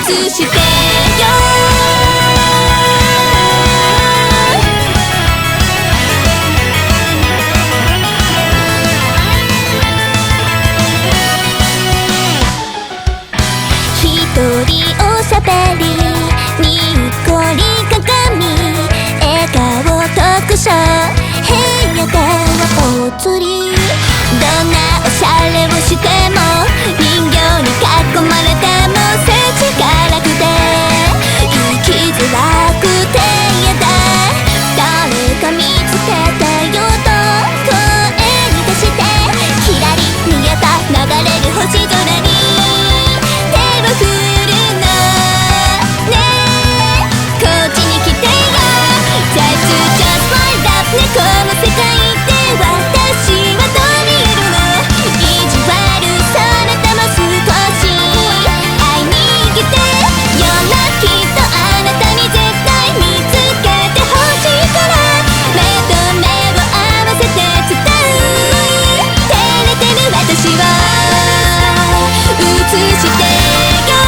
映してよ。一人おしゃべりにっこり鏡笑顔特徴部屋ではお釣りどんなおしゃれをしても人形に囲まれても世知辛くて生きづらくて嫌だ誰か見つけてよと声に出してキラリ逃げた流れる星空に手を振るのねえこっちに来てよ Just like that ねこの世界で私はどう見えるの意地悪そなたも少し会いに来てよなきっとあなたに絶対見つけてほしいから目と目を合わせて伝う照れてる私を映してよ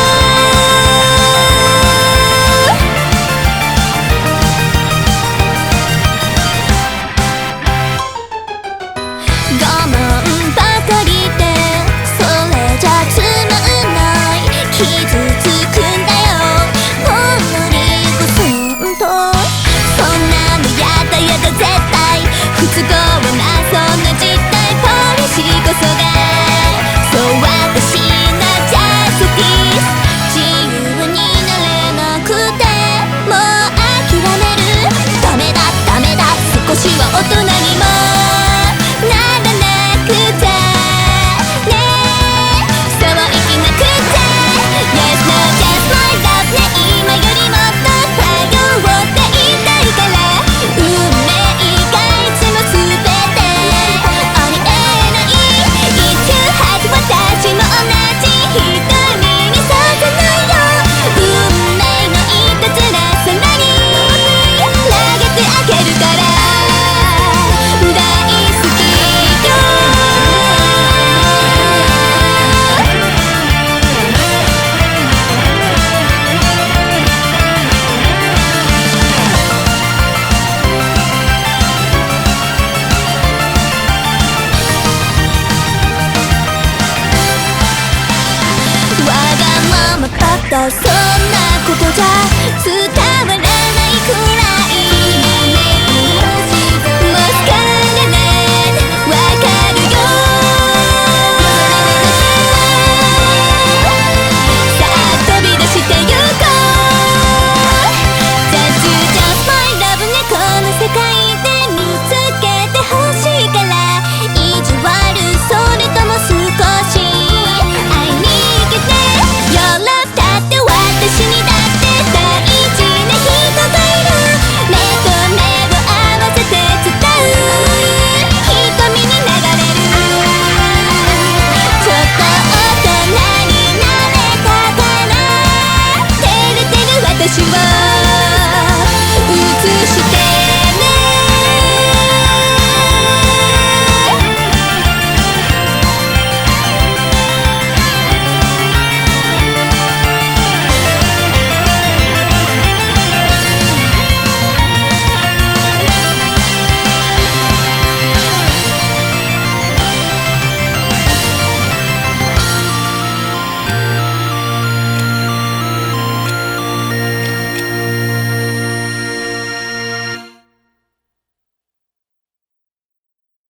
我慢ばかりでそれじゃつまんない傷つくんだよほんのりこそんとそんなのやだやだ絶対不都合なそんな実態ポリシーこそがそう私なジャスティス自由になれなくてもう諦めるダメだダメだ少しは大人にもならなくちゃねえそう生きなくちゃ Yes no just like that ね今よりもっと頼っていたいから運命がいつも全てありえないいつ始ま私も同じ瞳にさせないよ運命のいたずらさらに投げてあげるから大好きよわがままだったそんなことじゃ